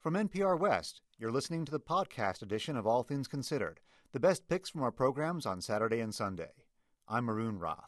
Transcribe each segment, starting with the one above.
From NPR West, you're listening to the podcast edition of All Things Considered, the best picks from our programs on Saturday and Sunday. I'm Arun Rath.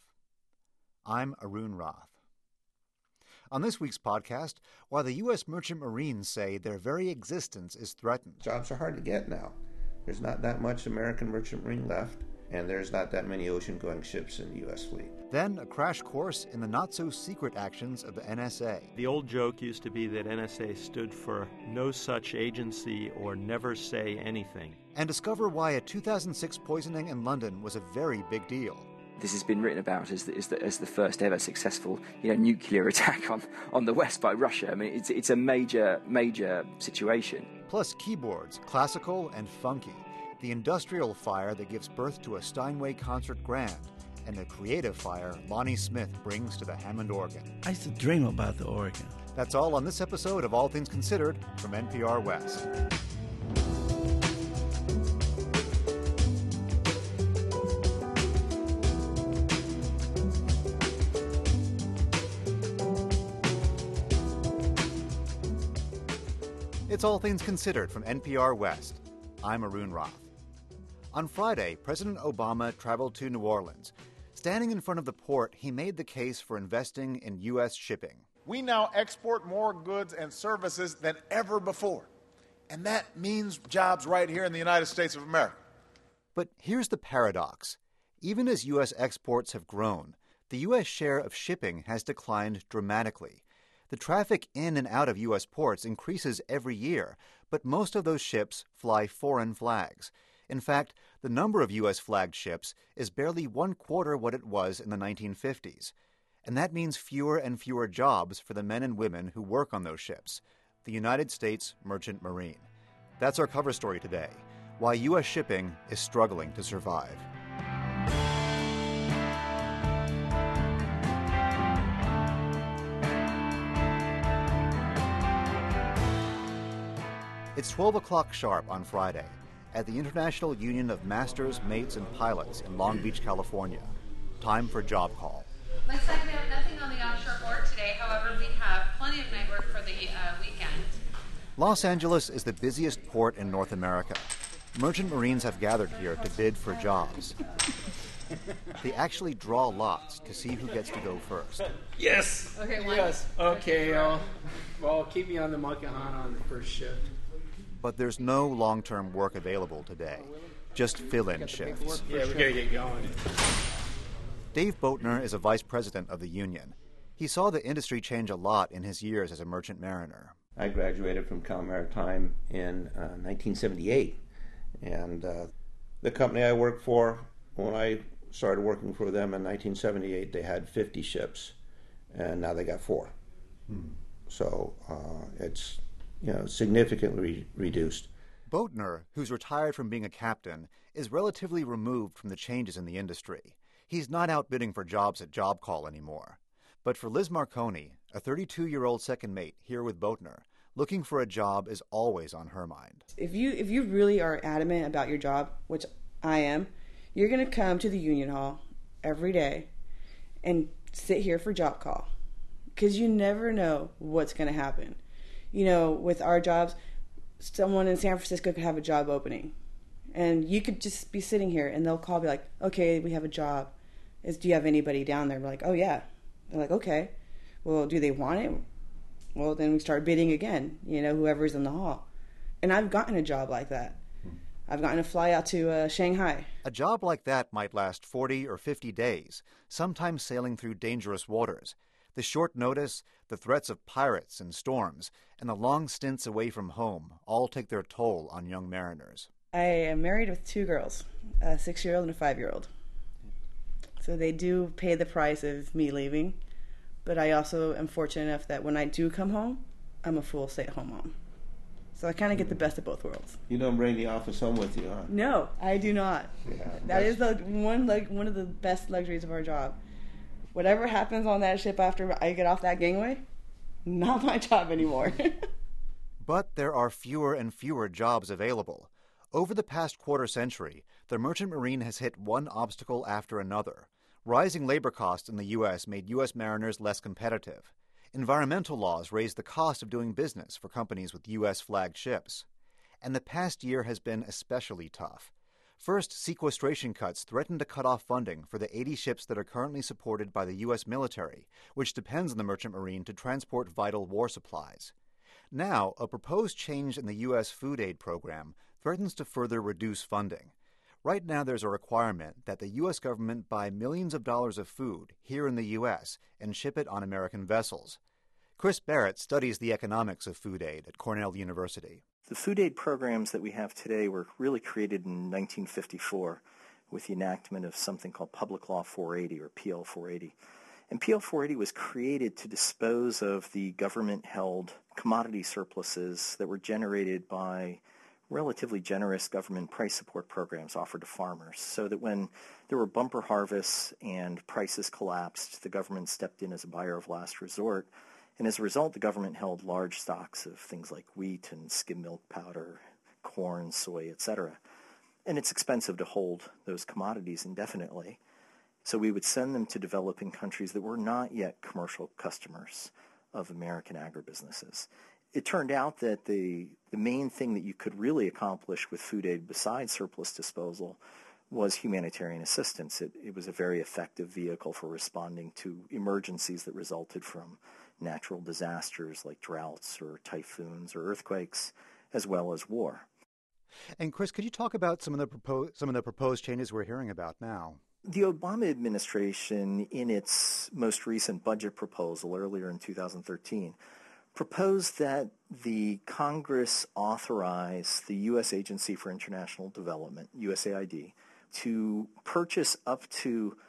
On this week's podcast, why the U.S. Merchant Marines say their very existence is threatened. Jobs are hard to get now. There's not that much American Merchant Marine left, and there's not that many ocean-going ships in the U.S. fleet. Then a crash course in the not-so-secret actions of the NSA. The old joke used to be that NSA stood for no such agency or never say anything. And discover why a 2006 poisoning in London was a very big deal. This has been written about as the first ever successful, nuclear attack on the West by Russia. I mean, it's a major situation. Plus keyboards, classical and funky. The industrial fire that gives birth to a Steinway concert grand, and the creative fire Lonnie Smith brings to the Hammond organ. I used to dream about the organ. That's all on this episode of All Things Considered from NPR West. It's All Things Considered from NPR West. I'm Arun Rath. On Friday, President Obama traveled to New Orleans. Standing in front of the port, he made the case for investing in U.S. shipping. We now export more goods and services than ever before. And that means jobs right here in the United States of America. But here's the paradox. Even as U.S. exports have grown, the U.S. share of shipping has declined dramatically. The traffic in and out of U.S. ports increases every year, but most of those ships fly foreign flags. In fact, the number of U.S. flagged ships is barely 1/4 what it was in the 1950s. And that means fewer and fewer jobs for the men and women who work on those ships, the United States Merchant Marine. That's our cover story today, why U.S. shipping is struggling to survive. It's 12 o'clock sharp on Friday at the International Union of Masters, Mates, and Pilots in Long Beach, California. Time for job call. Looks like we have nothing on the offshore board today. However, we have plenty of night work for the weekend. Los Angeles is the busiest port in North America. Merchant Marines have gathered here to bid for jobs. They actually draw lots to see who gets to go first. Yes. Okay, yes. Okay. Well, keep me on the Makahana on the first shift. But there's no long-term work available today, just fill-in shifts. Yeah, we gotta get going. Dave Boatner is a vice president of the union. He saw the industry change a lot in his years as a merchant mariner. I graduated from Cal Maritime in 1978, and the company I worked for, when I started working for them in 1978, they had 50 ships, and now they got 4. So it's significantly reduced. Boatner, who's retired from being a captain, is relatively removed from the changes in the industry. He's not out bidding for jobs at Job Call anymore. But for Liz Marconi, a 32-year-old second mate here with Boatner, looking for a job is always on her mind. If you really are adamant about your job, which I am, you're going to come to the union hall every day and sit here for Job Call, because you never know what's going to happen. With our jobs, someone in San Francisco could have a job opening, and you could just be sitting here, and they'll call, be like, okay, we have a job. Do you have anybody down there? We're like, oh, yeah. They're like, okay. Well, do they want it? Well, then we start bidding again, whoever's in the hall. And I've gotten a job like that. I've gotten a fly out to Shanghai. A job like that might last 40 or 50 days, sometimes sailing through dangerous waters. The short notice, the threats of pirates and storms, and the long stints away from home all take their toll on young mariners. I am married with 2 girls, a 6-year-old and a 5-year-old. So they do pay the price of me leaving, but I also am fortunate enough that when I do come home, I'm a full stay-at-home mom. So I kind of get the best of both worlds. You don't bring the office home with you, huh? No, I do not. Yeah, that is one of the best luxuries of our job. Whatever happens on that ship after I get off that gangway, not my job anymore. But there are fewer and fewer jobs available. Over the past quarter-century, the merchant marine has hit one obstacle after another. Rising labor costs in the U.S. made U.S. mariners less competitive. Environmental laws raise the cost of doing business for companies with U.S.-flagged ships. And the past year has been especially tough. First, sequestration cuts threaten to cut off funding for the 80 ships that are currently supported by the U.S. military, which depends on the Merchant Marine to transport vital war supplies. Now, a proposed change in the U.S. food aid program threatens to further reduce funding. Right now, there's a requirement that the U.S. government buy millions of dollars of food here in the U.S. and ship it on American vessels. Chris Barrett studies the economics of food aid at Cornell University. The food aid programs that we have today were really created in 1954 with the enactment of something called Public Law 480 or PL 480. And PL 480 was created to dispose of the government-held commodity surpluses that were generated by relatively generous government price support programs offered to farmers, so that when there were bumper harvests and prices collapsed, the government stepped in as a buyer of last resort. And as a result, the government held large stocks of things like wheat and skim milk powder, corn, soy, etc. And it's expensive to hold those commodities indefinitely. So we would send them to developing countries that were not yet commercial customers of American agribusinesses. It turned out that the main thing that you could really accomplish with food aid besides surplus disposal was humanitarian assistance. It was a very effective vehicle for responding to emergencies that resulted from natural disasters like droughts or typhoons or earthquakes, as well as war. And Chris, could you talk about some of the proposed changes we're hearing about now? The Obama administration, in its most recent budget proposal earlier in 2013, proposed that the Congress authorize the U.S. Agency for International Development, USAID, to purchase up to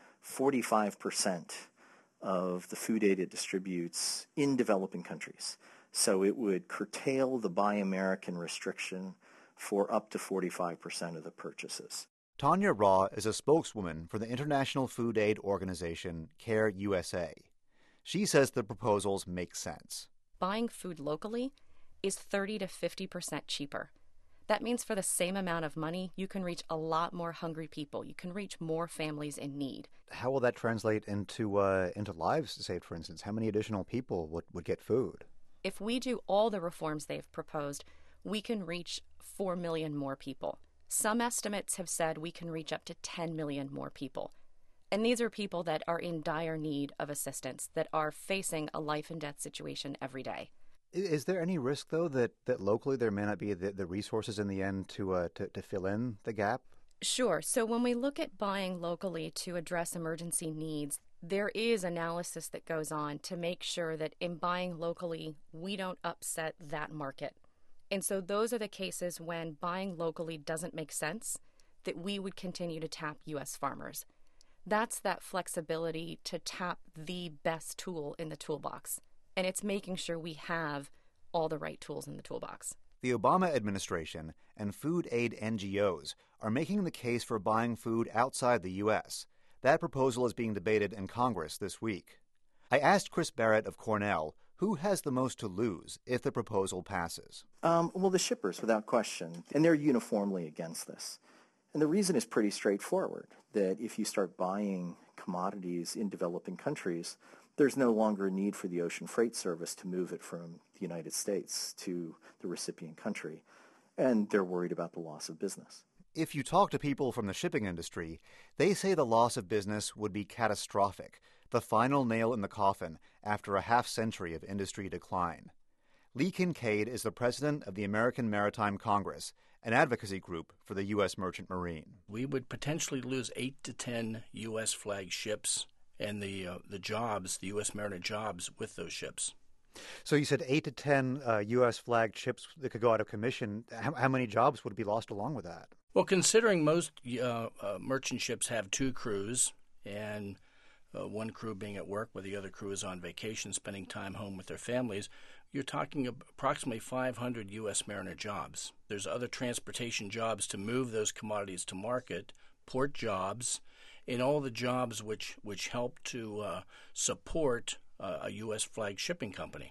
45% of the food aid it distributes in developing countries. So it would curtail the Buy American restriction for up to 45% of the purchases. Tanya Raw is a spokeswoman for the international food aid organization CARE USA. She says the proposals make sense. Buying food locally is 30 to 50% cheaper. That means for the same amount of money, you can reach a lot more hungry people. You can reach more families in need. How will that translate into lives saved, for instance? How many additional people would get food? If we do all the reforms they've proposed, we can reach 4 million more people. Some estimates have said we can reach up to 10 million more people. And these are people that are in dire need of assistance, that are facing a life and death situation every day. Is there any risk, though, that locally there may not be the resources in the end to fill in the gap? Sure. So when we look at buying locally to address emergency needs, there is analysis that goes on to make sure that in buying locally, we don't upset that market. And so those are the cases when buying locally doesn't make sense, that we would continue to tap U.S. farmers. That's that flexibility to tap the best tool in the toolbox. And it's making sure we have all the right tools in the toolbox. The Obama administration and food aid NGOs are making the case for buying food outside the U.S. That proposal is being debated in Congress this week. I asked Chris Barrett of Cornell who has the most to lose if the proposal passes. Well, the shippers, without question, and they're uniformly against this. And the reason is pretty straightforward, that if you start buying commodities in developing countries, there's no longer a need for the ocean freight service to move it from the United States to the recipient country, and they're worried about the loss of business. If you talk to people from the shipping industry, they say the loss of business would be catastrophic, the final nail in the coffin after a half-century of industry decline. Lee Kincaid is the president of the American Maritime Congress, an advocacy group for the U.S. Merchant Marine. We would potentially lose 8 to 10 U.S. flagged ships and the jobs, the U.S. Mariner jobs with those ships. So you said 8 to 10 U.S. flagged ships that could go out of commission. How many jobs would be lost along with that? Well, considering most merchant ships have 2 crews, and one crew being at work while the other crew is on vacation, spending time home with their families, you're talking approximately 500 U.S. Mariner jobs. There's other transportation jobs to move those commodities to market, port jobs, and all the jobs which help to support a U.S. flagged shipping company.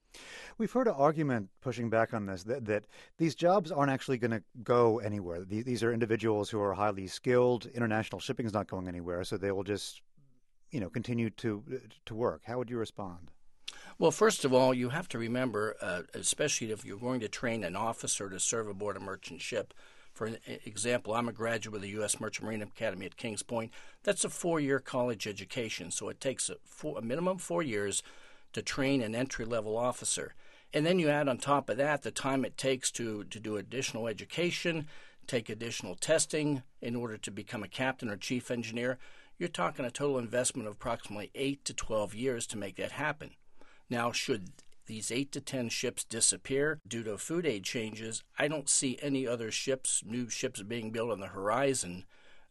We've heard an argument pushing back on this, that these jobs aren't actually going to go anywhere. These are individuals who are highly skilled. International shipping is not going anywhere, so they will just continue to work. How would you respond? Well, first of all, you have to remember, especially if you're going to train an officer to serve aboard a merchant ship. For example, I'm a graduate of the U.S. Merchant Marine Academy at Kings Point. That's a 4-year college education, so it takes a minimum 4 years to train an entry-level officer. And then you add on top of that the time it takes to do additional education, take additional testing in order to become a captain or chief engineer. You're talking a total investment of approximately 8 to 12 years to make that happen. Now, should these 8 to 10 ships disappear due to food aid changes, I don't see any other new ships being built on the horizon,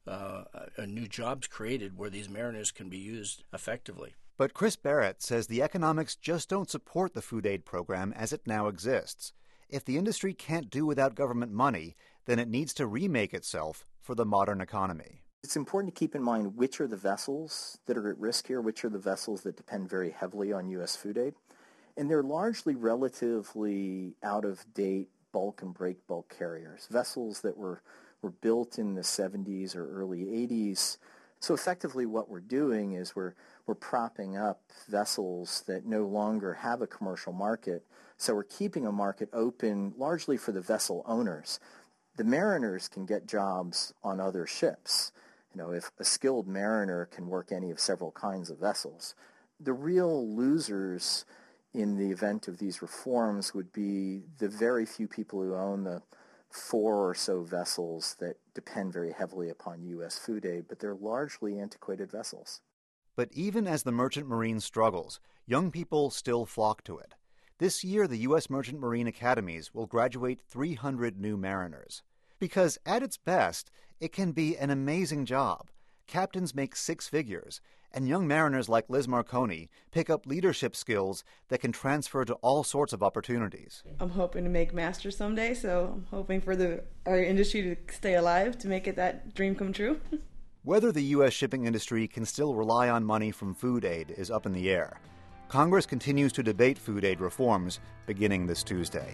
new jobs created where these mariners can be used effectively. But Chris Barrett says the economics just don't support the food aid program as it now exists. If the industry can't do without government money, then it needs to remake itself for the modern economy. It's important to keep in mind which are the vessels that are at risk here, which are the vessels that depend very heavily on U.S. food aid. And they're largely relatively out-of-date bulk and break bulk carriers, vessels that were built in the 70s or early 80s. So effectively what we're doing is we're propping up vessels that no longer have a commercial market. So we're keeping a market open largely for the vessel owners. The mariners can get jobs on other ships. You know, if a skilled mariner can work any of several kinds of vessels. The real losers in the event of these reforms would be the very few people who own the 4 or so vessels that depend very heavily upon U.S. food aid, but they're largely antiquated vessels. But even as the merchant marine struggles, young people still flock to it. This year, the U.S. Merchant Marine Academies will graduate 300 new mariners. Because at its best, it can be an amazing job. Captains make 6 figures, and young mariners like Liz Marconi pick up leadership skills that can transfer to all sorts of opportunities. I'm hoping to make masters someday, so I'm hoping for our industry to stay alive to make it that dream come true. Whether the U.S. shipping industry can still rely on money from food aid is up in the air. Congress continues to debate food aid reforms beginning this Tuesday.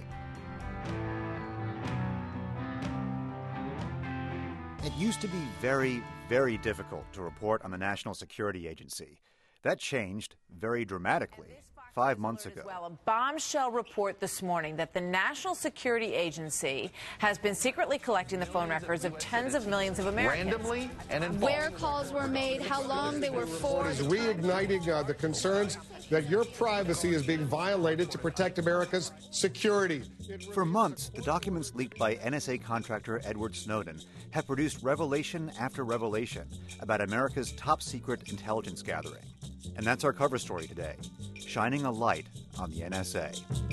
It used to be very, very difficult to report on the National Security Agency. That changed very dramatically 5 months ago. A bombshell report this morning that the National Security Agency has been secretly collecting the phone records of tens of millions of Americans. Randomly and in bulk. Where calls were made, how long they were for. It is reigniting the concerns that your privacy is being violated to protect America's security. For months, the documents leaked by NSA contractor Edward Snowden have produced revelation after revelation about America's top-secret intelligence gathering. And that's our cover story today, shining a light on the NSA.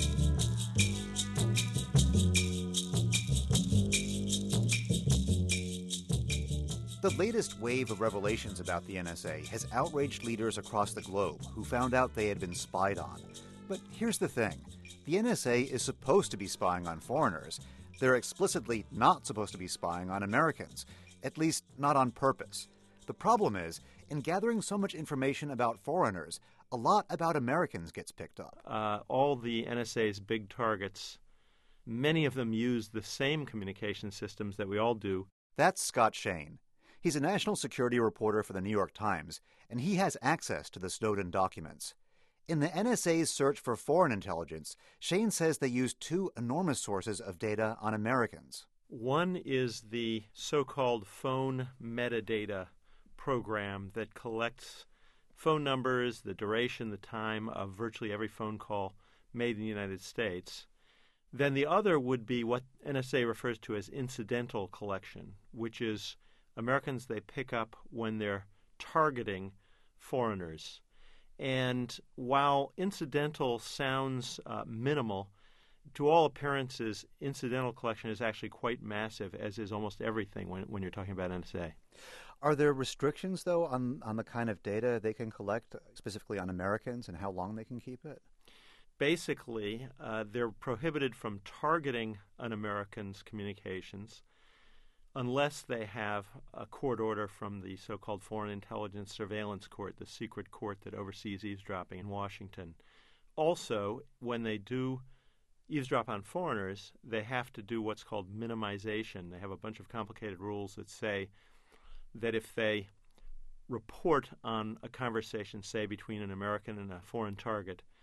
The latest wave of revelations about the NSA has outraged leaders across the globe who found out they had been spied on. But here's the thing. The NSA is supposed to be spying on foreigners. They're explicitly not supposed to be spying on Americans, at least not on purpose. The problem is, in gathering so much information about foreigners, a lot about Americans gets picked up. All the NSA's big targets, many of them use the same communication systems that we all do. That's Scott Shane. He's a national security reporter for the New York Times, and he has access to the Snowden documents. In the NSA's search for foreign intelligence, Shane says they use 2 enormous sources of data on Americans. One is the so-called phone metadata program that collects phone numbers, the duration, the time of virtually every phone call made in the United States. Then the other would be what NSA refers to as incidental collection, which is Americans they pick up when they're targeting foreigners. And while incidental sounds minimal, to all appearances, incidental collection is actually quite massive, as is almost everything when you're talking about NSA. Are there restrictions, though, on the kind of data they can collect, specifically on Americans, and how long they can keep it? Basically, they're prohibited from targeting an American's communications unless they have a court order from the so-called Foreign Intelligence Surveillance Court, the secret court that oversees eavesdropping in Washington. Also, when they do eavesdrop on foreigners, they have to do what's called minimization. They have a bunch of complicated rules that say that if they report on a conversation, say, between an American and a foreign target,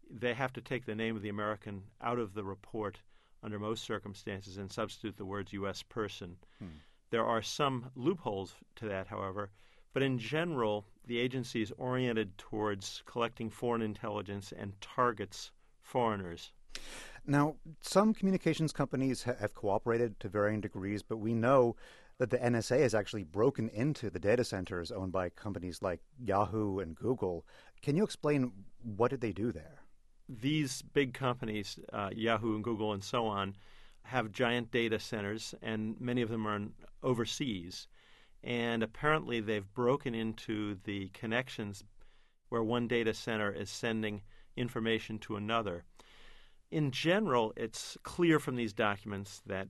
they have to take the name of the American out of the report under most circumstances and substitute the words U.S. person. There are some loopholes to that, however, but in general, the agency is oriented towards collecting foreign intelligence and targets foreigners. Now, some communications companies have cooperated to varying degrees, but we know that the NSA has actually broken into the data centers owned by companies like Yahoo and Google. Can you explain what did they do there? These big companies, Yahoo and Google and so on, have giant data centers, and many of them are overseas. And apparently they've broken into the connections where one data center is sending information to another. In general, it's clear from these documents that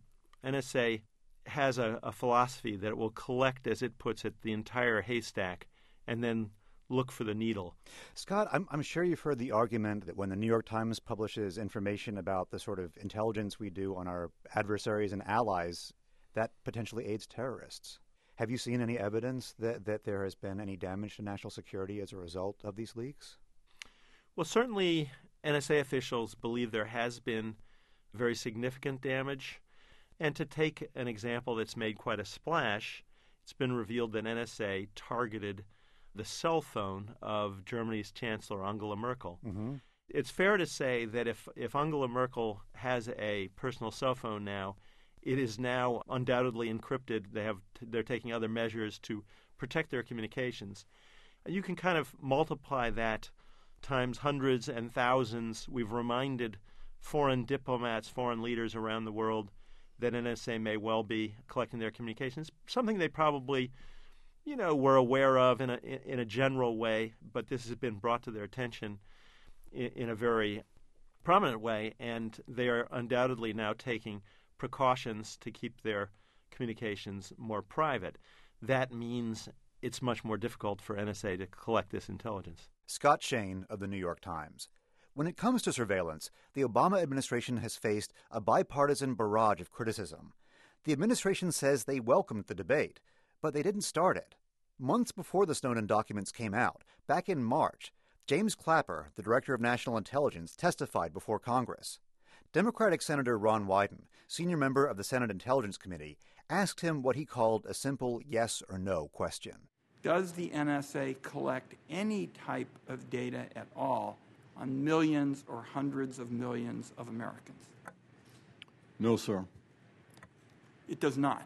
NSA has a philosophy that it will collect, as it puts it, the entire haystack and then look for the needle. Scott, I'm sure you've heard the argument that when the New York Times publishes information about the sort of intelligence we do on our adversaries and allies, that potentially aids terrorists. Have you seen any evidence that there has been any damage to national security as a result of these leaks? Well, certainly NSA officials believe there has been very significant damage. And to take an example that's made quite a splash, it's been revealed that NSA targeted the cell phone of Germany's Chancellor Angela Merkel. Mm-hmm. It's fair to say that if Angela Merkel has a personal cell phone now, it is now undoubtedly encrypted. They're taking other measures to protect their communications. You can kind of multiply that times hundreds and thousands. We've reminded foreign diplomats, foreign leaders around the world that NSA may well be collecting their communications, something they probably, were aware of in a general way, but this has been brought to their attention in a very prominent way, and they are undoubtedly now taking precautions to keep their communications more private. That means it's much more difficult for NSA to collect this intelligence. Scott Shane of the New York Times. When it comes to surveillance, the Obama administration has faced a bipartisan barrage of criticism. The administration says they welcomed the debate, but they didn't start it. Months before the Snowden documents came out, back in March, James Clapper, the Director of National Intelligence, testified before Congress. Democratic Senator Ron Wyden, senior member of the Senate Intelligence Committee, asked him what he called a simple yes or no question. Does the NSA collect any type of data at all on millions or hundreds of millions of Americans? No, sir. It does not.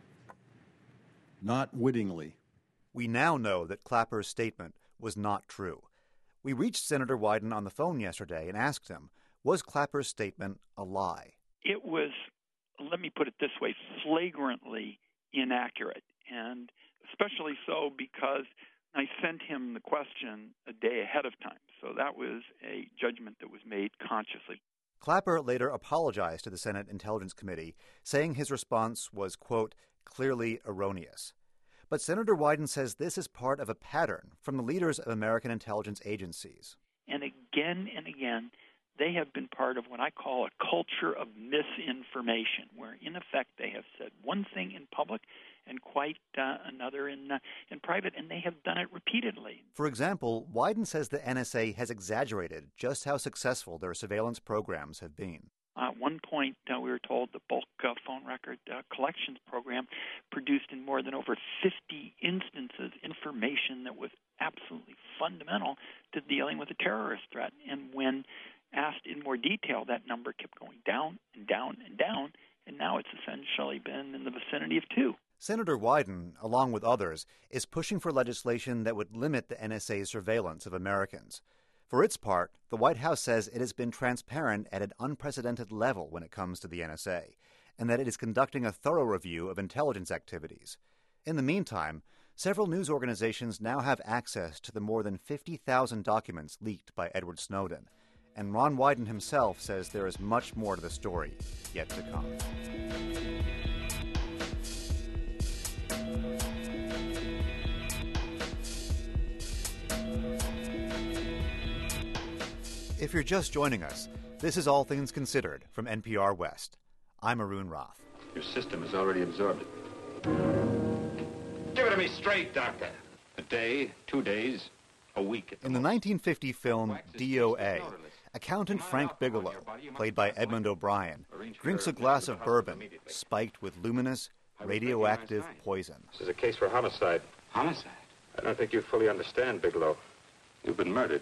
Not wittingly. We now know that Clapper's statement was not true. We reached Senator Wyden on the phone yesterday and asked him, was Clapper's statement a lie? It was, let me put it this way, flagrantly inaccurate, and especially so because I sent him the question a day ahead of time. So that was a judgment that was made consciously. Clapper later apologized to the Senate Intelligence Committee, saying his response was, quote, clearly erroneous. But Senator Wyden says this is part of a pattern from the leaders of American intelligence agencies. And again, they have been part of what I call a culture of misinformation, where in effect they have said one thing in public and quite another in private, and they have done it repeatedly. For example, Wyden says the NSA has exaggerated just how successful their surveillance programs have been. At one point, we were told the bulk phone record collections program produced in more than over 50 instances information that was absolutely fundamental to dealing with a terrorist threat. And when asked in more detail, that number kept going down and down and down, and now it's essentially been in the vicinity of 2. Senator Wyden, along with others, is pushing for legislation that would limit the NSA's surveillance of Americans. For its part, the White House says it has been transparent at an unprecedented level when it comes to the NSA, and that it is conducting a thorough review of intelligence activities. In the meantime, several news organizations now have access to the more than 50,000 documents leaked by Edward Snowden, and Ron Wyden himself says there is much more to the story yet to come. If you're just joining us, this is All Things Considered from NPR West. I'm Arun Roth. Your system has already absorbed it. Give it to me straight, Doctor. A day, 2 days, a week. In the 1950 film DOA, a Accountant Frank Bigelow, played by Edmund O'Brien, drinks a glass of bourbon spiked with luminous, radioactive poison. This is a case for homicide. Homicide? I don't think you fully understand, Bigelow. You've been murdered.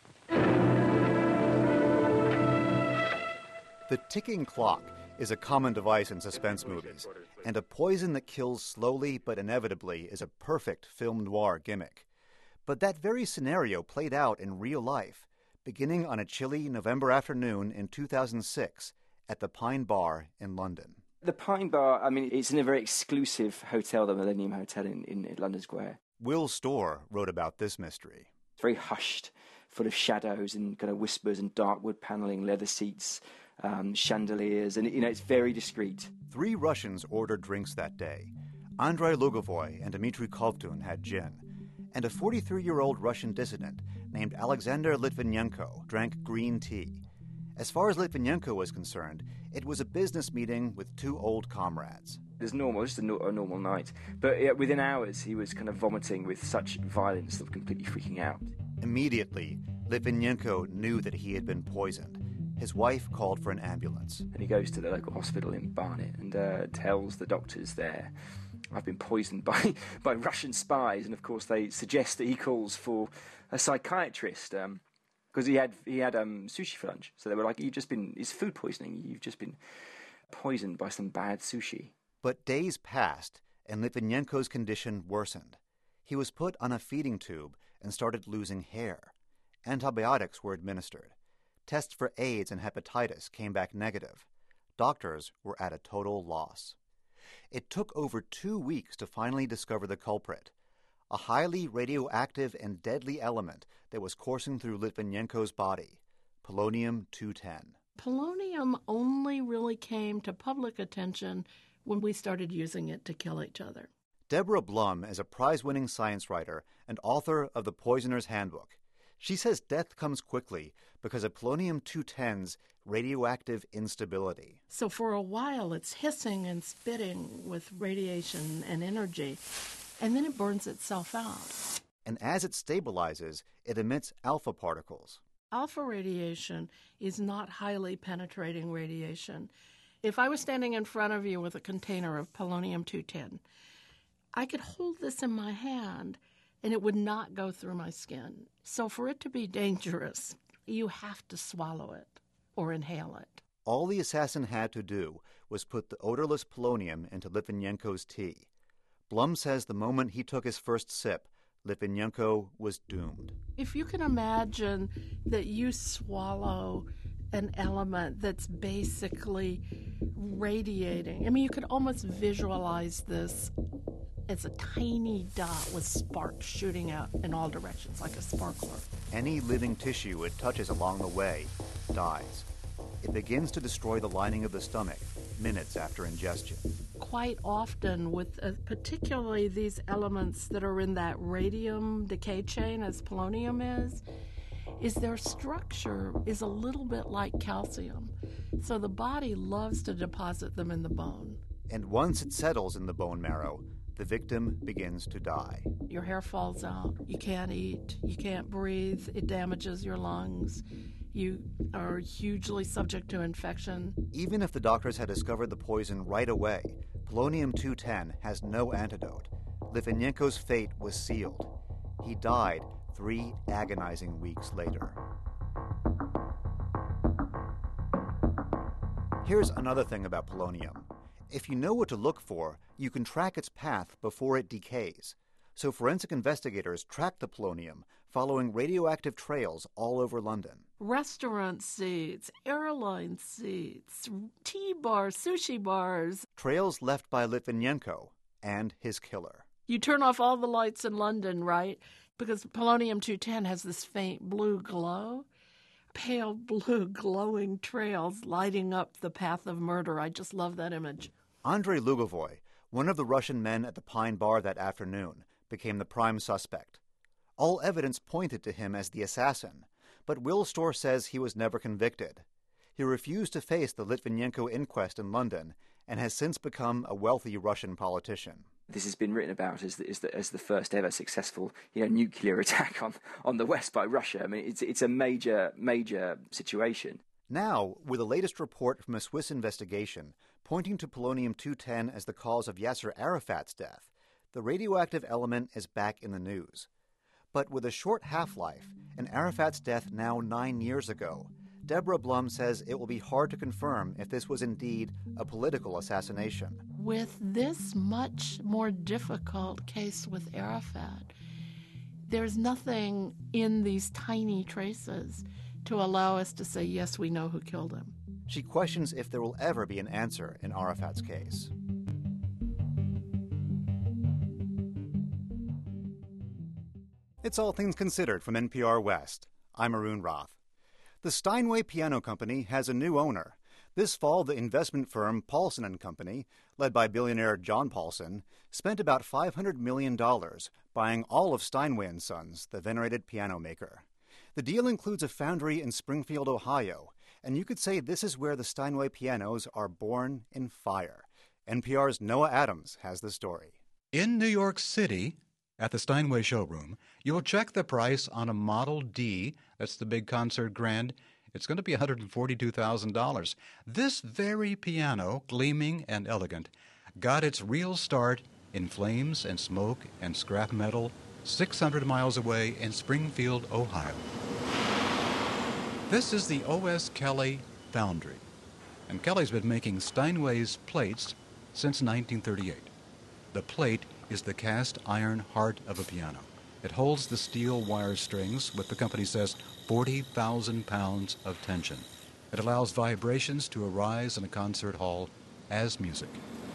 The ticking clock is a common device in suspense movies, and a poison that kills slowly but inevitably is a perfect film noir gimmick. But that very scenario played out in real life, beginning on a chilly November afternoon in 2006 at the Pine Bar in London. The Pine Bar, I mean, it's in a very exclusive hotel, the Millennium Hotel in London Square. Will Storr wrote about this mystery. It's very hushed, full of shadows and kind of whispers and dark wood paneling, leather seats, chandeliers, and, it's very discreet. 3 Russians ordered drinks that day. Andrei Lugovoy and Dmitry Kovtun had gin, and a 43-year-old Russian dissident named Alexander Litvinenko drank green tea. As far as Litvinenko was concerned, it was a business meeting with 2 old comrades. It was normal, just a normal night. But within hours, he was kind of vomiting with such violence that was completely freaking out. Immediately, Litvinenko knew that he had been poisoned. His wife called for an ambulance. And he goes to the local hospital in Barnet and tells the doctors there, I've been poisoned by Russian spies. And of course they suggest that he calls for a psychiatrist because he had sushi for lunch. So they were like, it's food poisoning. You've just been poisoned by some bad sushi. But days passed and Litvinenko's condition worsened. He was put on a feeding tube and started losing hair. Antibiotics were administered. Tests for AIDS and hepatitis came back negative. Doctors were at a total loss. It took over 2 weeks to finally discover the culprit, a highly radioactive and deadly element that was coursing through Litvinenko's body, polonium-210. Polonium only really came to public attention when we started using it to kill each other. Deborah Blum is a prize-winning science writer and author of The Poisoner's Handbook. She says death comes quickly because of polonium-210's radioactive instability. So for a while it's hissing and spitting with radiation and energy, and then it burns itself out. And as it stabilizes, it emits alpha particles. Alpha radiation is not highly penetrating radiation. If I was standing in front of you with a container of polonium-210, I could hold this in my hand and it would not go through my skin. So for it to be dangerous, you have to swallow it or inhale it. All the assassin had to do was put the odorless polonium into Litvinenko's tea. Blum says the moment he took his first sip, Litvinenko was doomed. If you can imagine that you swallow an element that's basically radiating, I mean, you could almost visualize this as a tiny dot with sparks shooting out in all directions, like a sparkler. Any living tissue it touches along the way dies. It begins to destroy the lining of the stomach minutes after ingestion. Quite often, with particularly these elements that are in that radium decay chain, as polonium is their structure is a little bit like calcium. So the body loves to deposit them in the bone. And once it settles in the bone marrow, the victim begins to die. Your hair falls out. You can't eat. You can't breathe. It damages your lungs. You are hugely subject to infection. Even if the doctors had discovered the poison right away, polonium-210 has no antidote. Litvinenko's fate was sealed. He died 3 agonizing weeks later. Here's another thing about polonium. If you know what to look for, you can track its path before it decays. So forensic investigators tracked the polonium, following radioactive trails all over London. Restaurant seats, airline seats, tea bars, sushi bars. Trails left by Litvinenko and his killer. You turn off all the lights in London, right? Because polonium-210 has this faint blue glow. Pale blue glowing trails lighting up the path of murder. I just love that image. Andrei Lugovoy, one of the Russian men at the Pine Bar that afternoon, became the prime suspect. All evidence pointed to him as the assassin, but Will Storr says he was never convicted. He refused to face the Litvinenko inquest in London and has since become a wealthy Russian politician. This has been written about as the first ever successful, nuclear attack on the West by Russia. I mean, it's a major situation. Now, with the latest report from a Swiss investigation pointing to polonium-210 as the cause of Yasser Arafat's death, the radioactive element is back in the news. But with a short half-life and Arafat's death now 9 years ago, Deborah Blum says it will be hard to confirm if this was indeed a political assassination. With this much more difficult case with Arafat, there's nothing in these tiny traces to allow us to say, yes, we know who killed him. She questions if there will ever be an answer in Arafat's case. It's All Things Considered from NPR West. I'm Arun Roth. The Steinway Piano Company has a new owner. This fall, the investment firm Paulson & Company, led by billionaire John Paulson, spent about $500 million buying all of Steinway & Sons, the venerated piano maker. The deal includes a foundry in Springfield, Ohio, and you could say this is where the Steinway pianos are born in fire. NPR's Noah Adams has the story. In New York City, at the Steinway showroom, you'll check the price on a Model D. That's the big concert grand. It's going to be $142,000. This very piano, gleaming and elegant, got its real start in flames and smoke and scrap metal 600 miles away in Springfield, Ohio. This is the O.S. Kelly Foundry, and Kelly's been making Steinway's plates since 1938. The plate is the cast iron heart of a piano. It holds the steel wire strings with, the company says, 40,000 pounds of tension. It allows vibrations to arise in a concert hall as music.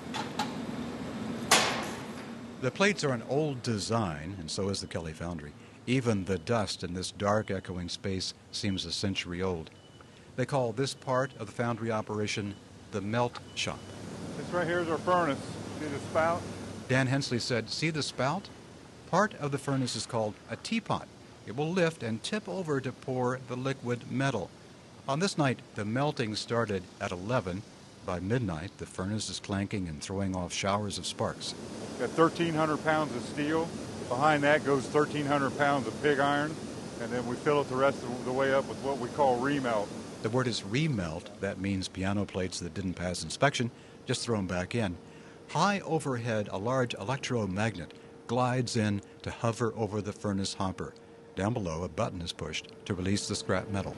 The plates are an old design, and so is the Kelly Foundry. Even the dust in this dark, echoing space seems a century old. They call this part of the foundry operation the melt shop. This right here is our furnace. See the spout? Dan Hensley said, see the spout? Part of the furnace is called a teapot. It will lift and tip over to pour the liquid metal. On this night, the melting started at 11. By midnight, the furnace is clanking and throwing off showers of sparks. Got 1,300 pounds of steel. Behind that goes 1,300 pounds of pig iron, and then we fill it the rest of the way up with what we call remelt. The word is remelt. That means piano plates that didn't pass inspection, just throw them back in. High overhead, a large electromagnet glides in to hover over the furnace hopper. Down below, a button is pushed to release the scrap metal.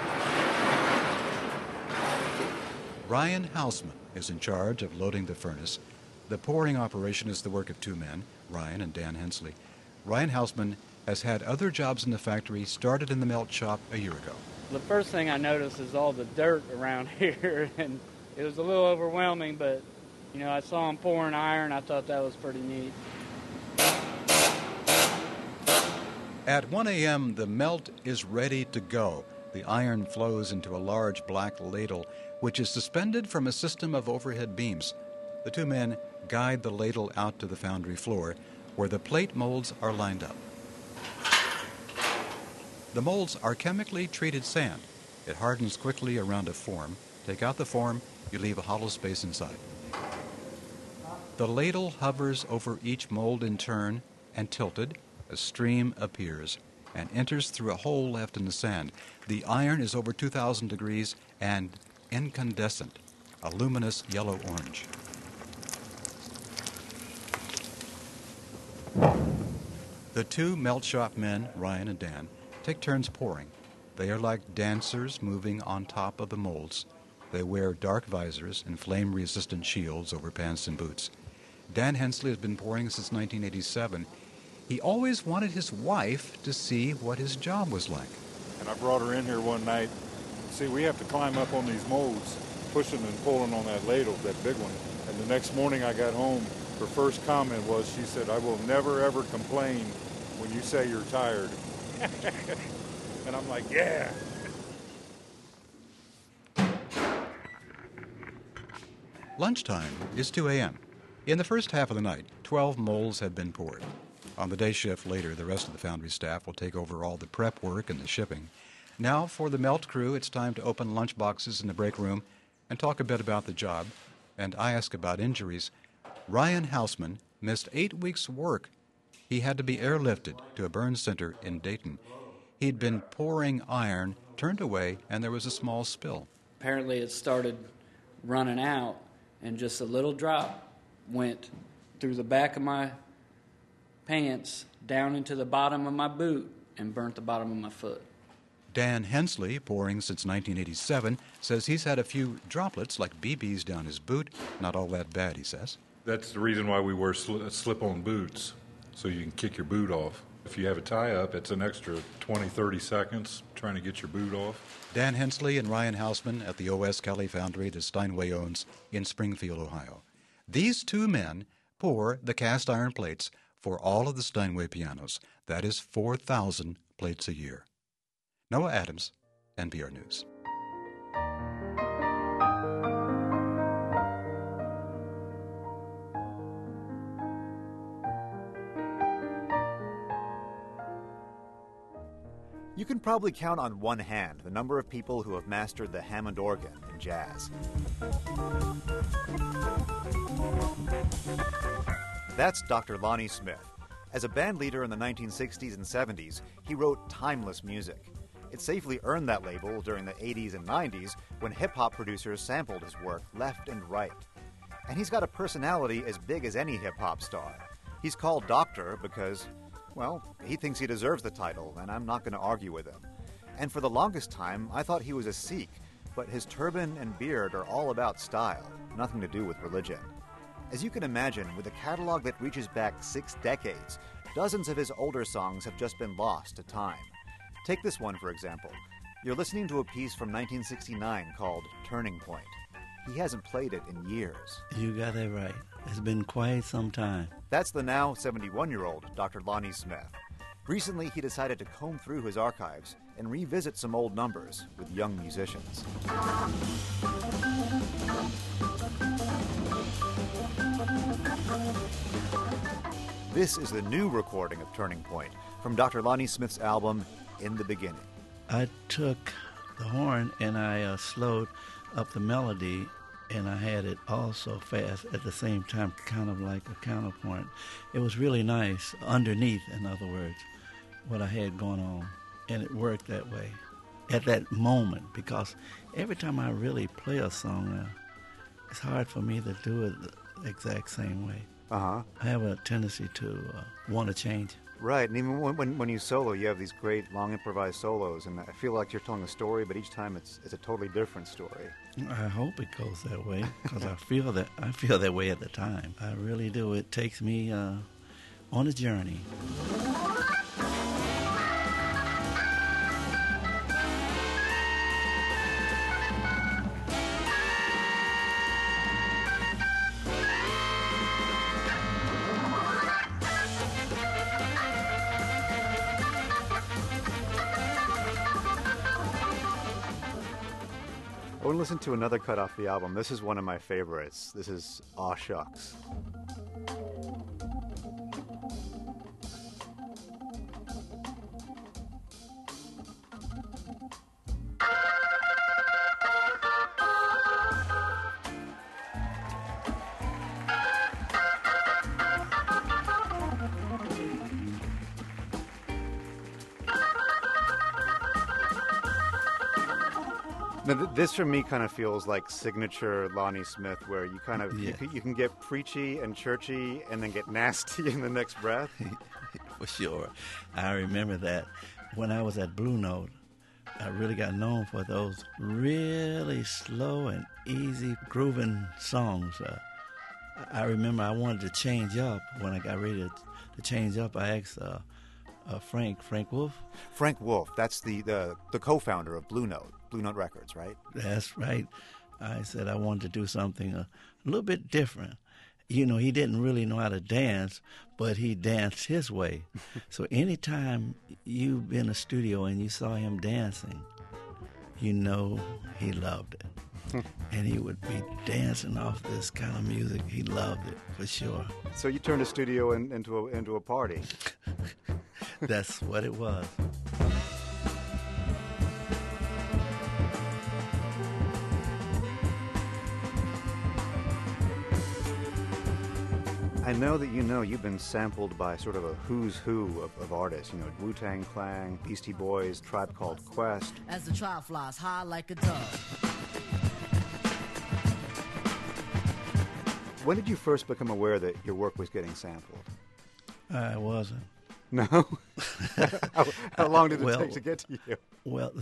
Ryan Hausman is in charge of loading the furnace. The pouring operation is the work of two men, Ryan and Dan Hensley. Ryan Hausman has had other jobs in the factory, started in the melt shop a year ago. The first thing I noticed is all the dirt around here, and it was a little overwhelming, but I saw them pouring iron. I thought that was pretty neat. At 1 a.m., the melt is ready to go. The iron flows into a large black ladle, which is suspended from a system of overhead beams. The two men guide the ladle out to the foundry floor, where the plate molds are lined up. The molds are chemically treated sand. It hardens quickly around a form. Take out the form, you leave a hollow space inside. The ladle hovers over each mold in turn, and tilted, a stream appears and enters through a hole left in the sand. The iron is over 2,000 degrees and incandescent, a luminous yellow-orange. The two melt shop men, Ryan and Dan, take turns pouring. They are like dancers moving on top of the molds. They wear dark visors and flame-resistant shields over pants and boots. Dan Hensley has been pouring since 1987. He always wanted his wife to see what his job was like. And I brought her in here one night. See, we have to climb up on these molds, pushing and pulling on that ladle, that big one. And the next morning I got home, her first comment was, she said, "I will never, ever complain when you say you're tired." And I'm like, yeah. Lunchtime is 2 a.m. In the first half of the night, 12 molds have been poured. On the day shift later, the rest of the foundry staff will take over all the prep work and the shipping. Now, for the melt crew, it's time to open lunch boxes in the break room and talk a bit about the job. And I ask about injuries. Ryan Hausman missed 8 weeks' work. He had to be airlifted to a burn center in Dayton. He'd been pouring iron, turned away, and there was a small spill. Apparently it started running out, and just a little drop went through the back of my pants down into the bottom of my boot and burnt the bottom of my foot. Dan Hensley, pouring since 1987, says he's had a few droplets like BBs down his boot. Not all that bad, he says. That's the reason why we wear slip-on boots, so you can kick your boot off. If you have a tie-up, it's an extra 20, 30 seconds trying to get your boot off. Dan Hensley and Ryan Hausman at the O.S. Kelly foundry that Steinway owns in Springfield, Ohio. These two men pour the cast iron plates for all of the Steinway pianos. That is 4,000 plates a year. Noah Adams, NPR News. You can probably count on one hand the number of people who have mastered the Hammond organ in jazz. That's Dr. Lonnie Smith. As a band leader in the 1960s and 70s, he wrote timeless music. It safely earned that label during the 80s and 90s when hip-hop producers sampled his work left and right. And he's got a personality as big as any hip-hop star. He's called Doctor because, well, he thinks he deserves the title, and I'm not going to argue with him. And for the longest time, I thought he was a Sikh, but his turban and beard are all about style, nothing to do with religion. As you can imagine, with a catalog that reaches back 6 decades, dozens of his older songs have just been lost to time. Take this one, for example. You're listening to a piece from 1969 called Turning Point. He hasn't played it in years. You got that right. It's been quite some time. That's the now 71-year-old Dr. Lonnie Smith. Recently, he decided to comb through his archives and revisit some old numbers with young musicians. This is the new recording of Turning Point from Dr. Lonnie Smith's album, In the Beginning. I took the horn and I slowed up the melody, and I had it also fast at the same time, kind of like a counterpoint. It was really nice, underneath, in other words, what I had going on, and it worked that way at that moment, because every time I really play a song, it's hard for me to do it the exact same way. I have a tendency to want to change. Right, and even when you solo, you have these great long improvised solos, and I feel like you're telling a story, but each time it's a totally different story. I hope it goes that way, because I feel that way at the time. I really do. It takes me on a journey. I want to listen to another cut off the album. This is one of my favorites. This is Aw Shucks. Now, this for me kind of feels like signature Lonnie Smith, where you kind of you can get preachy and churchy and then get nasty in the next breath. For sure. I remember that when I was at Blue Note, I really got known for those really slow and easy grooving songs. I remember I wanted to change up. When I got ready to change up, I asked Frank Wolf. Frank Wolf, that's the co-founder of Blue Note Records, right? That's right. I said I wanted to do something a little bit different. You know, he didn't really know how to dance, but he danced his way. So anytime you've been in a studio and you saw him dancing, you know he loved it. And he would be dancing off this kind of music. He loved it, for sure. So you turned a studio into a party. That's what it was. I know that you've been sampled by sort of a who's who of artists. Wu-Tang Clan, Beastie Boys, Tribe Called Quest. As the trial flies high like a dove. When did you first become aware that your work was getting sampled? I wasn't. No? How long did it take to get to you? Well,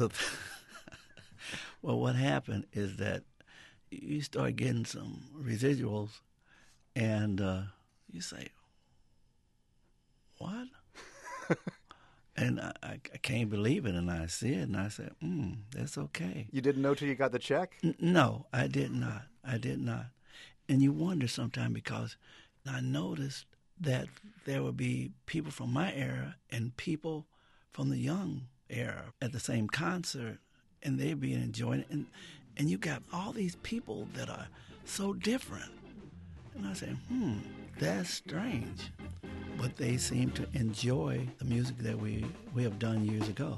what happened is that you start getting some residuals, and you say, what? And I can't believe it, and I see it, and I said, that's okay. You didn't know till you got the check? No, I did not. And you wonder sometimes, because I noticed that there would be people from my era and people from the young era at the same concert, and they'd be enjoying it. And you got all these people that are so different. And I said, that's strange. But they seem to enjoy the music that we have done years ago.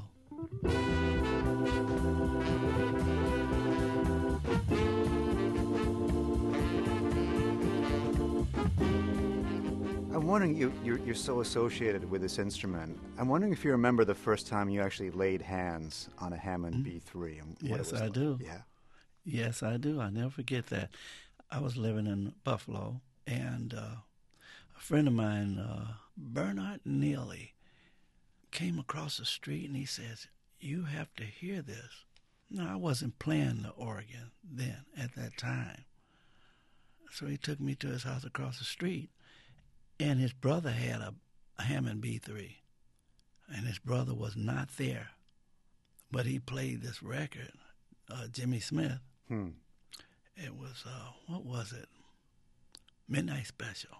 I'm wondering, you're so associated with this instrument. I'm wondering if you remember the first time you actually laid hands on a Hammond B3. And Yes, I do. Yeah. Yes, I do. I never forget that. I was living in Buffalo, and a friend of mine, Bernard Neely, came across the street, and he says, you have to hear this. Now, I wasn't playing the organ then, at that time. So he took me to his house across the street, and his brother had a Hammond B3, and his brother was not there, but he played this record, Jimmy Smith. It was, what was it? Midnight Special.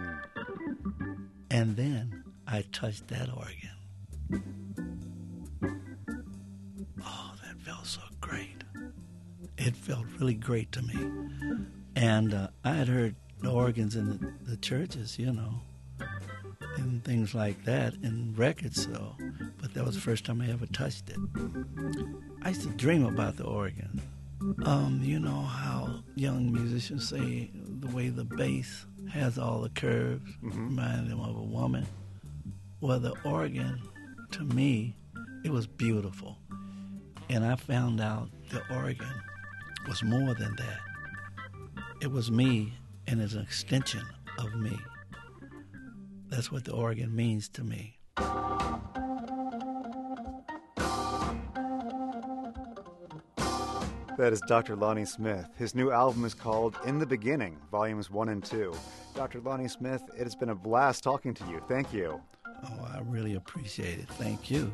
And then I touched that organ. Oh, that felt so great. It felt really great to me. And I had heard the organs in the churches, and things like that, and records, but that was the first time I ever touched it. I used to dream about the organ. You know how young musicians say the way the bass has all the curves, remind them of a woman. Well, the organ, to me, it was beautiful. And I found out the organ was more than that. It was me, and it's an extension of me. That's what the organ means to me. That is Dr. Lonnie Smith. His new album is called In the Beginning, Volumes 1 and 2. Dr. Lonnie Smith, it has been a blast talking to you. Thank you. Oh, I really appreciate it. Thank you.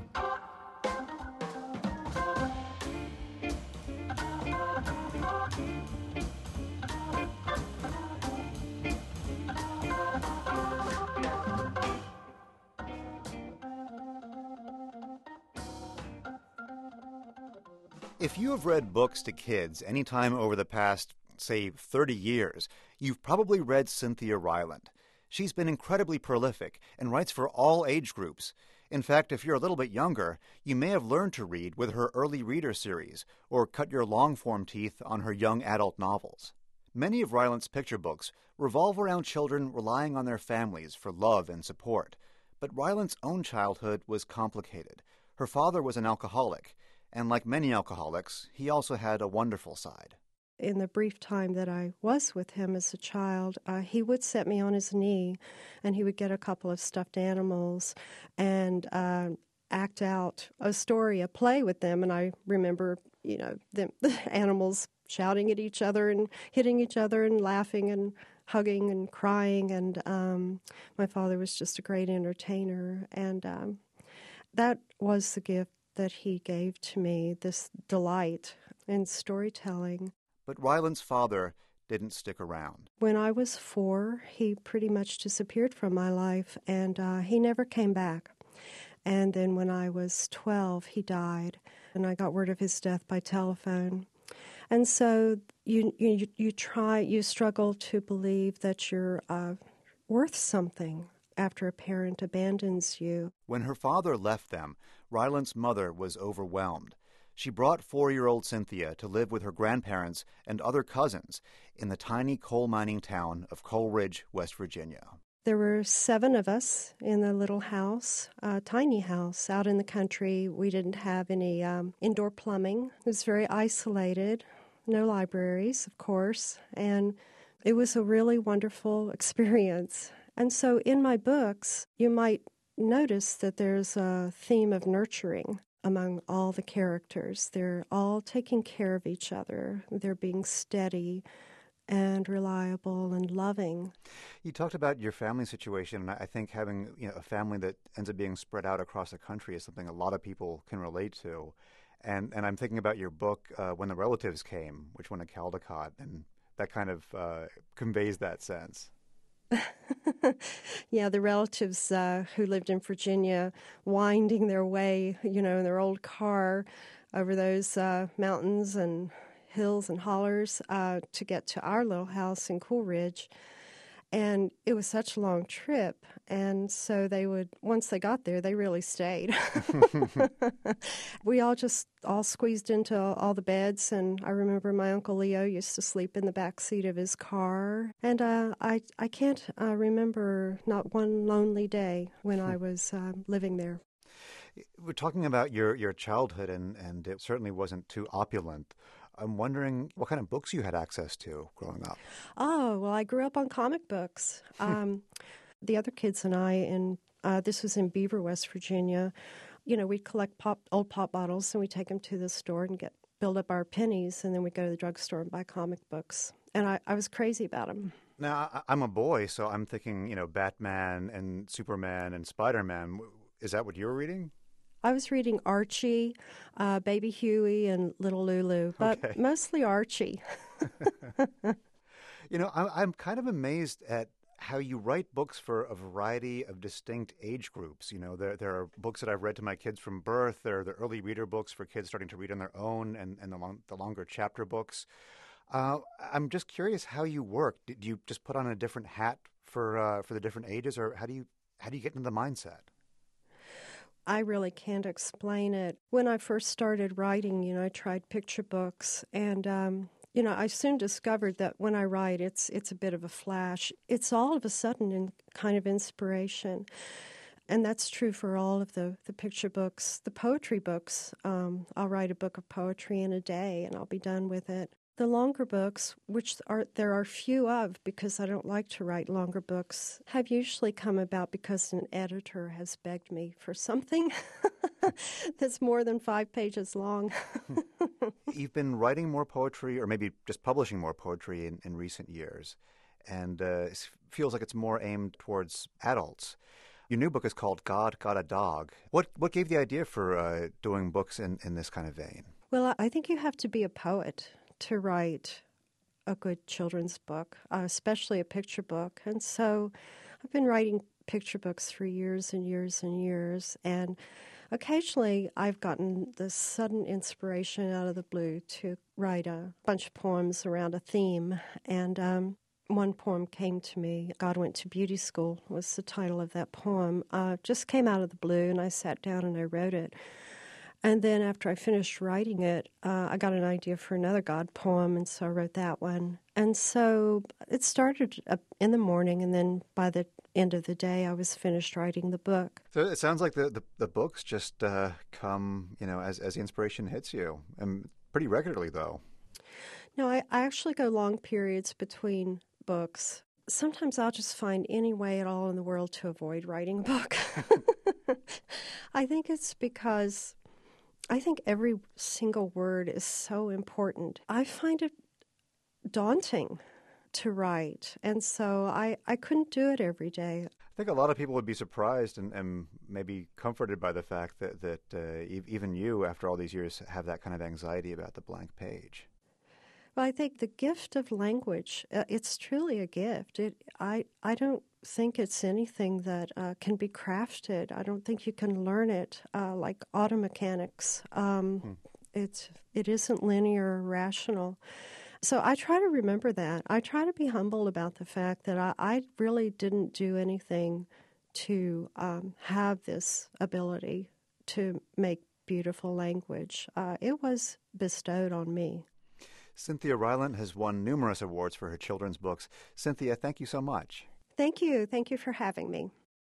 If you have read books to kids any time over the past, say, 30 years, you've probably read Cynthia Ryland. She's been incredibly prolific and writes for all age groups. In fact, if you're a little bit younger, you may have learned to read with her early reader series or cut your long-form teeth on her young adult novels. Many of Ryland's picture books revolve around children relying on their families for love and support. But Ryland's own childhood was complicated. Her father was an alcoholic, and like many alcoholics, he also had a wonderful side. In the brief time that I was with him as a child, he would set me on his knee, and he would get a couple of stuffed animals and act out a story, a play with them. And I remember, the animals shouting at each other and hitting each other and laughing and hugging and crying. And my father was just a great entertainer, and that was the gift that he gave to me, this delight in storytelling. But Ryland's father didn't stick around. When I was 4, he pretty much disappeared from my life, and he never came back. And then when I was 12, he died, and I got word of his death by telephone. And so you struggle to believe that you're worth something after a parent abandons you. When her father left them, Ryland's mother was overwhelmed. She brought 4-year-old Cynthia to live with her grandparents and other cousins in the tiny coal mining town of Coal Ridge, West Virginia. There were 7 of us in the little house, a tiny house out in the country. We didn't have any indoor plumbing. It was very isolated, no libraries, of course, and it was a really wonderful experience. And so in my books, you might notice that there's a theme of nurturing among all the characters. They're all taking care of each other. They're being steady and reliable and loving. You talked about your family situation, and I think having a family that ends up being spread out across the country is something a lot of people can relate to. And I'm thinking about your book, When the Relatives Came, which won a Caldecott, and that kind of conveys that sense. Yeah, the relatives who lived in Virginia winding their way, in their old car over those mountains and hills and hollers to get to our little house in Coal Ridge. And it was such a long trip, and so once they got there, they really stayed. We all squeezed into all the beds, and I remember my Uncle Leo used to sleep in the back seat of his car. And I can't remember not one lonely day when I was living there. We're talking about your childhood, and it certainly wasn't too opulent. I'm wondering what kind of books you had access to growing up. Oh, well, I grew up on comic books. The other kids and I, this was in Beaver, West Virginia, we'd collect old pop bottles, and we'd take them to the store and build up our pennies, and then we'd go to the drugstore and buy comic books. And I was crazy about them. Now, I'm a boy, so I'm thinking, Batman and Superman and Spider-Man. Is that what you were reading? I was reading Archie, Baby Huey, and Little Lulu, but mostly Archie. I'm kind of amazed at how you write books for a variety of distinct age groups. There are books that I've read to my kids from birth. There are the early reader books for kids starting to read on their own, and the longer chapter books. I'm just curious how you work. Do you just put on a different hat for the different ages, or how do you get into the mindset? I really can't explain it. When I first started writing, I tried picture books, and I soon discovered that when I write, it's a bit of a flash. It's all of a sudden kind of inspiration, and that's true for all of the picture books. The poetry books, I'll write a book of poetry in a day, and I'll be done with it. The longer books, which there are few of because I don't like to write longer books, have usually come about because an editor has begged me for something that's more than 5 pages long. You've been writing more poetry, or maybe just publishing more poetry in recent years, and it feels like it's more aimed towards adults. Your new book is called God Got a Dog. What gave the idea for doing books in this kind of vein? Well, I think you have to be a poet to write a good children's book, especially a picture book. And so I've been writing picture books for years and years and years, and occasionally I've gotten this sudden inspiration out of the blue to write a bunch of poems around a theme. And one poem came to me, God Went to Beauty School was the title of that poem. Just came out of the blue, and I sat down and I wrote it. And then after I finished writing it, I got an idea for another God poem, and so I wrote that one. And so it started in the morning, and then by the end of the day, I was finished writing the book. So it sounds like the books just come, as the inspiration hits you, and pretty regularly, though. No, I actually go long periods between books. Sometimes I'll just find any way at all in the world to avoid writing a book. I think it's because I think every single word is so important. I find it daunting to write, and so I couldn't do it every day. I think a lot of people would be surprised and maybe comforted by the fact that even you, after all these years, have that kind of anxiety about the blank page. Well, I think the gift of language, it's truly a gift. I don't think it's anything that can be crafted. I don't think you can learn it like auto mechanics. It isn't linear or rational. So I try to remember that. I try to be humble about the fact that I really didn't do anything to have this ability to make beautiful language. It was bestowed on me. Cynthia Rylant has won numerous awards for her children's books. Cynthia, thank you so much. Thank you. Thank you for having me.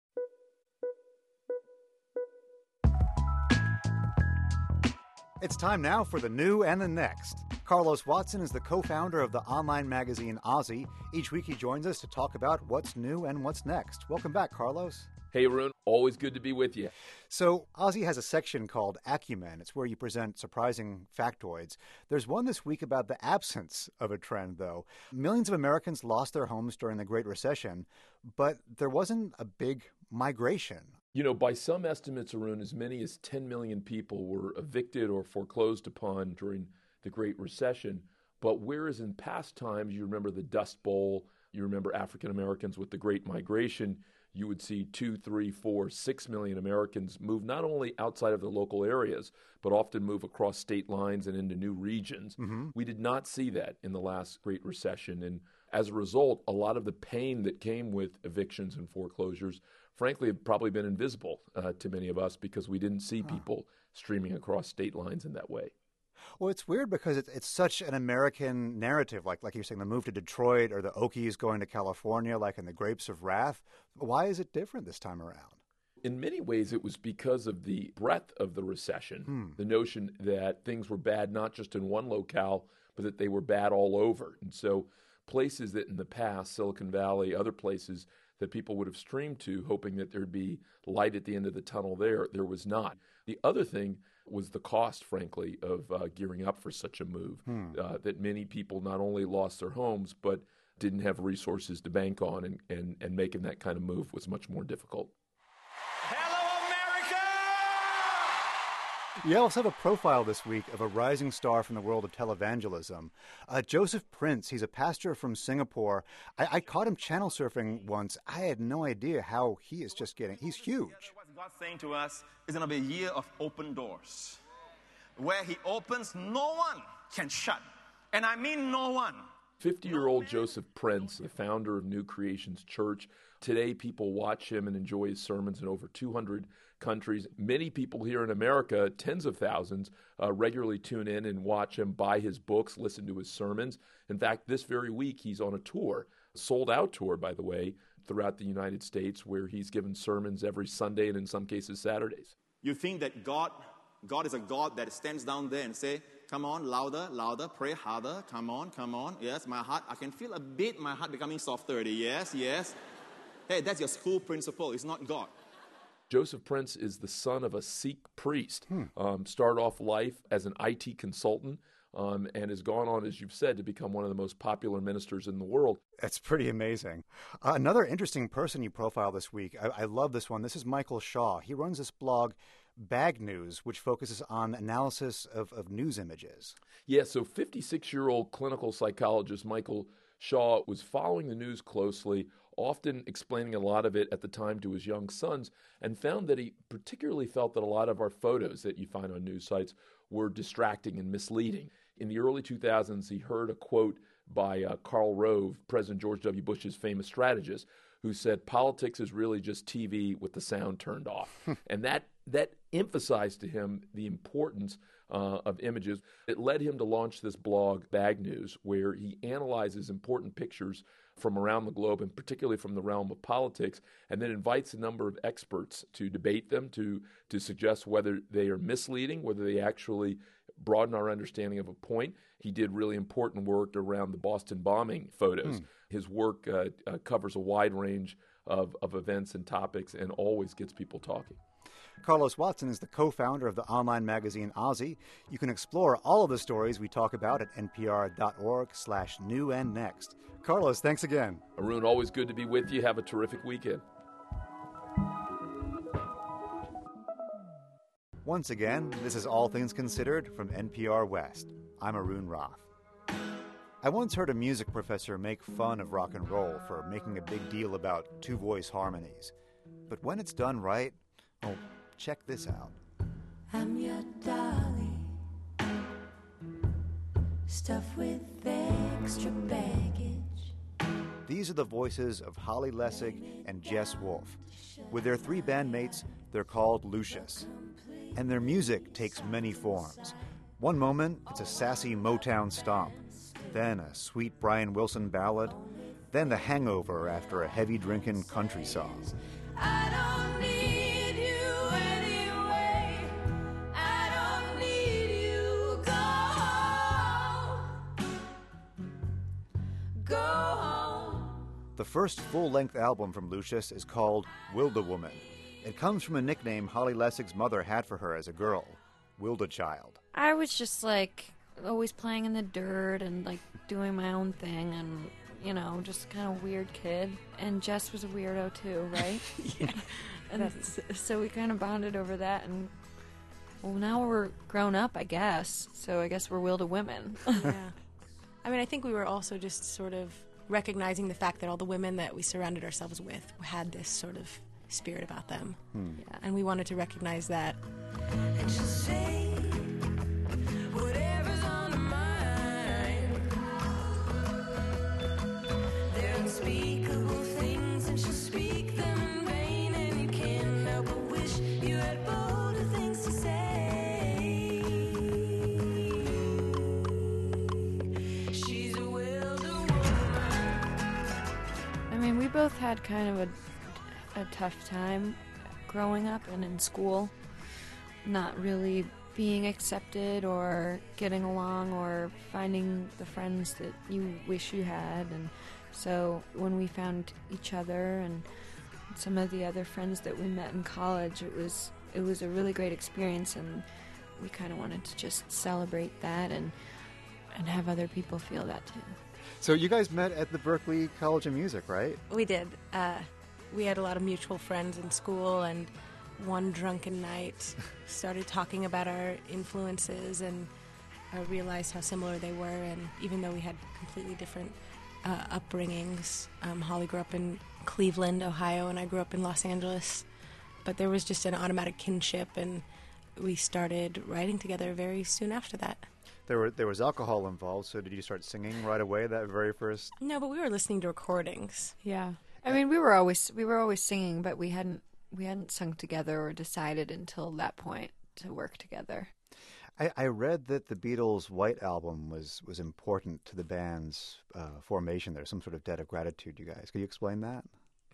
It's time now for the new and the next. Carlos Watson is the co-founder of the online magazine Ozzy. Each week he joins us to talk about what's new and what's next. Welcome back, Carlos. Hey, Arun. Always good to be with you. So Ozzy has a section called Acumen. It's where you present surprising factoids. There's one this week about the absence of a trend, though. Millions of Americans lost their homes during the Great Recession, but there wasn't a big migration. You know, by some estimates, Arun, as many as 10 million people were evicted or foreclosed upon during the Great Recession. But whereas in past times, you remember the Dust Bowl, you remember African Americans with the Great Migration, you would see 2, 3, 4, 6 million Americans move not only outside of their local areas, but often move across state lines and into new regions. Mm-hmm. We did not see that in the last Great Recession. And as a result, a lot of the pain that came with evictions and foreclosures, frankly, have probably been invisible to many of us because we didn't see people streaming across state lines in that way. Well, it's weird because it's such an American narrative, like you're saying, the move to Detroit or the Okies going to California, like in the Grapes of Wrath. Why is it different this time around? In many ways, it was because of the breadth of the recession, the notion that things were bad not just in one locale, but that they were bad all over. And so places that in the past, Silicon Valley, other places that people would have streamed to, hoping that there'd be light at the end of the tunnel there was not. The other thing was the cost, frankly, of gearing up for such a move, that many people not only lost their homes, but didn't have resources to bank on, and making that kind of move was much more difficult. You also have a profile this week of a rising star from the world of televangelism. Joseph Prince, he's a pastor from Singapore. I caught him channel surfing once. I had no idea how he is just getting, he's huge. What God's saying to us is going to be a year of open doors. Where he opens, no one can shut. And I mean no one. 50-year-old Joseph Prince, the founder of New Creations Church. Today, people watch him and enjoy his sermons in over 200 countries. Many people here in America, tens of thousands, regularly tune in and watch him, buy his books, listen to his sermons. In fact, this very week, he's on a tour, sold-out tour, by the way, throughout the United States, where he's given sermons every Sunday and in some cases Saturdays. You think that God is a God that stands down there and say, come on, louder, louder, pray harder, come on, yes, my heart, I can feel a bit my heart becoming softer already, yes. Hey, that's your school principal, it's not God. Joseph Prince is the son of a Sikh priest, started off life as an IT consultant, and has gone on, as you've said, to become one of the most popular ministers in the world. That's pretty amazing. Another interesting person you profile this week, I love this one. This is Michael Shaw. He runs this blog, Bag News, which focuses on analysis of news images. Yeah, so 56-year-old clinical psychologist Michael Shaw was following the news closely, often explaining a lot of it at the time to his young sons, and found that he particularly felt that a lot of our photos that you find on news sites were distracting and misleading. In the early 2000s, he heard a quote by Karl Rove, President George W. Bush's famous strategist, who said, politics is really just TV with the sound turned off. And that emphasized to him the importance of images. It led him to launch this blog, Bag News, where he analyzes important pictures from around the globe, and particularly from the realm of politics, and then invites a number of experts to debate them, to suggest whether they are misleading, whether they actually broaden our understanding of a point. He did really important work around the Boston bombing photos. His work covers a wide range of events and topics and always gets people talking. Carlos Watson is the co-founder of the online magazine Ozzy. You can explore all of the stories we talk about at npr.org/newandnext. Carlos, thanks again. Arun, always good to be with you. Have a terrific weekend. Once again, this is All Things Considered from NPR West. I'm Arun Roth. I once heard a music professor make fun of rock and roll for making a big deal about two-voice harmonies. But when it's done right, oh, check this out. I'm your dolly, stuffed with extra baggage. These are the voices of Holly Lessig and Jess Wolfe. With their 3 bandmates, they're called Lucius. And their music takes many forms. One moment, it's a sassy Motown stomp. Then a sweet Brian Wilson ballad. Then The Hangover after a heavy-drinking country song. I don't need you anyway. I don't need you. Go home. Go home. The first full-length album from Lucius is called Wilda-Woman. It comes from a nickname Holly Lessig's mother had for her as a girl, Wilda-Child. I was just like always playing in the dirt and like doing my own thing and, you know, just kind of weird kid. And Jess was a weirdo too, right? Yeah. And so we kind of bonded over that. And well, now we're grown up, I guess. So I guess we're Wilda-Women. Yeah. I mean, I think we were also just sort of recognizing the fact that all the women that we surrounded ourselves with had this sort of spirit about them. Yeah. And we wanted to recognize that. And she'll say whatever's on her mind. They're unspeakable things, and she'll speak them in vain. And you can't help but wish you had bolder things to say. She's a wilder woman. I mean, we both had kind of a tough time growing up and in school, not really being accepted or getting along or finding the friends that you wish you had. And so when we found each other and some of the other friends that we met in college, it was a really great experience, and we kind of wanted to just celebrate that and have other people feel that too. So you guys met at the Berklee College of Music, right? We did. We had a lot of mutual friends in school, and one drunken night started talking about our influences, and I realized how similar they were. And even though we had completely different upbringings, Holly grew up in Cleveland, Ohio, and I grew up in Los Angeles, but there was just an automatic kinship, and we started writing together very soon after that. There was alcohol involved, so did you start singing right away that very first? No, but we were listening to recordings. Yeah. I mean, we were always singing, but we hadn't sung together or decided until that point to work together. I read that the Beatles' White Album was important to the band's formation. There's some sort of debt of gratitude, you guys. Can you explain that?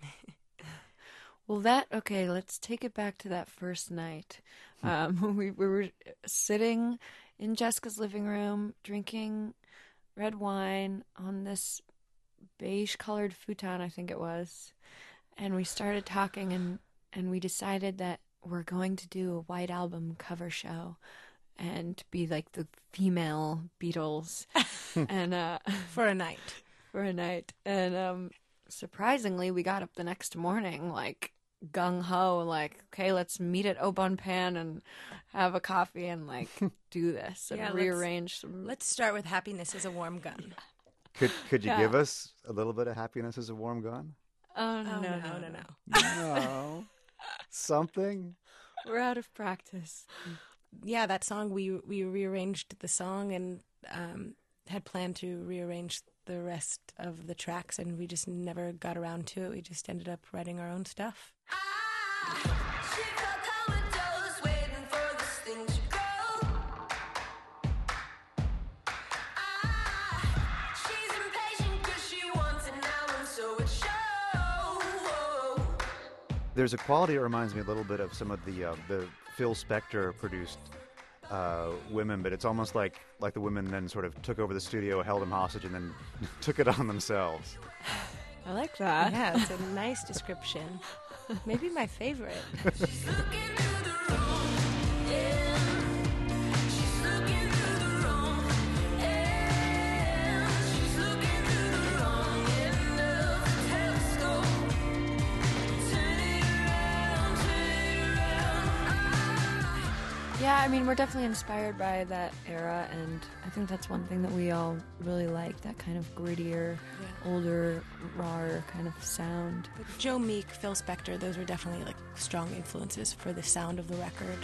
Well, okay, let's take it back to that first night. We were sitting in Jessica's living room, drinking red wine on this beige-colored futon, I think it was. And we started talking, and we decided that we're going to do a White Album cover show and be like the female Beatles. And For a night. And surprisingly, we got up the next morning, like, gung-ho, like, okay, let's meet at Au Bon Pain and have a coffee and, like, do this and rearrange some... Let's start with Happiness is a Warm Gun. Could you give us a little bit of Happiness is a Warm Gun? Oh, no. No. Something? We're out of practice. Yeah, that song, we rearranged the song and had planned to rearrange the rest of the tracks, and we just never got around to it. We just ended up writing our own stuff. There's a quality that reminds me a little bit of some of the Phil Spector produced women, but it's almost like the women then sort of took over the studio, held him hostage, and then took it on themselves. I like that. Yeah, it's a nice description. Maybe my favorite. Yeah, I mean, we're definitely inspired by that era, and I think that's one thing that we all really like, that kind of grittier, older, rawer kind of sound. But Joe Meek, Phil Spector, those were definitely like strong influences for the sound of the record.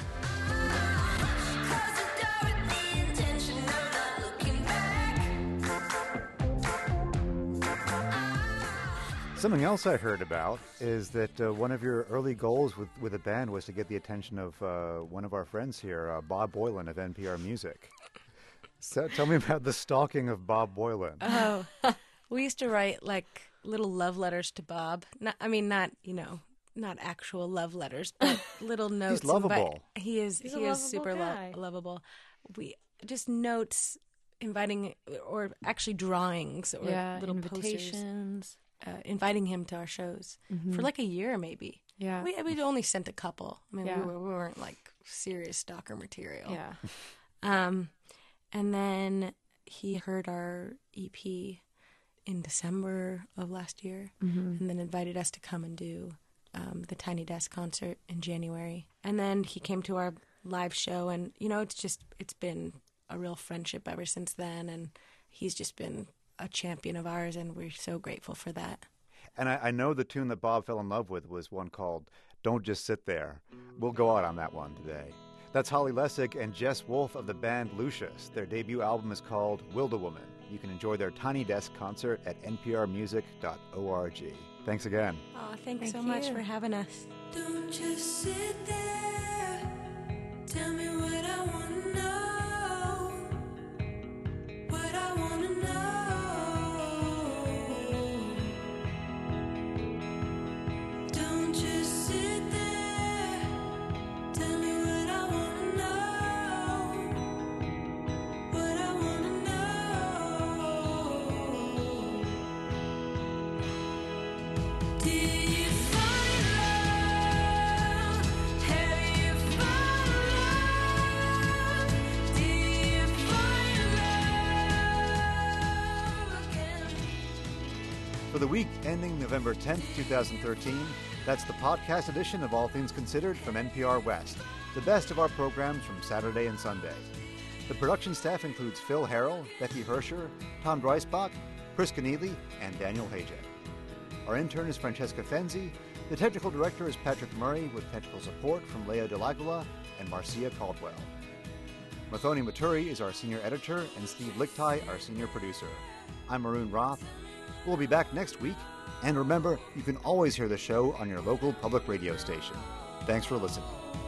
Something else I heard about is that one of your early goals with a band was to get the attention of one of our friends here, Bob Boilen of NPR Music. So tell me about the stalking of Bob Boilen. Oh, we used to write like little love letters to Bob. Not actual love letters, but little notes. He's lovable. He is super guy. lovable. We just notes inviting, or actually drawings, or little invitations. posters, inviting him to our shows for like a year, maybe. Yeah, we'd only sent a couple. I mean, Yeah. we weren't like serious stalker material. Yeah. And then he heard our EP in December of last year, and then invited us to come and do the Tiny Desk concert in January. And then he came to our live show, and it's been a real friendship ever since then. And he's just been a champion of ours, and we're so grateful for that. And I know the tune that Bob fell in love with was one called "Don't Just Sit There." We'll go out on that one today. That's Holly Lessig and Jess Wolf of the band Lucius. Their debut album is called Wilda-Woman. You can enjoy their Tiny Desk concert at nprmusic.org. Thanks again. Oh, thanks so much for having us. Don't just sit there. Tell me what I want to know. What I want to know. Don't just sit there. Tell me what I want to know. What I want to know. Do you find love? Have you found love? Do you find love again? For the week ending November 10th, 2013, that's the podcast edition of All Things Considered from NPR West, the best of our programs from Saturday and Sunday. The production staff includes Phil Harrell, Becky Hersher, Tom Dreisbach, Chris Keneally, and Daniel Hajek. Our intern is Francesca Fenzi. The technical director is Patrick Murray, with technical support from Leo Delagula and Marcia Caldwell. Mathoni Maturi is our senior editor, and Steve Lichtai, our senior producer. I'm Maroon Roth. We'll be back next week. And remember, you can always hear the show on your local public radio station. Thanks for listening.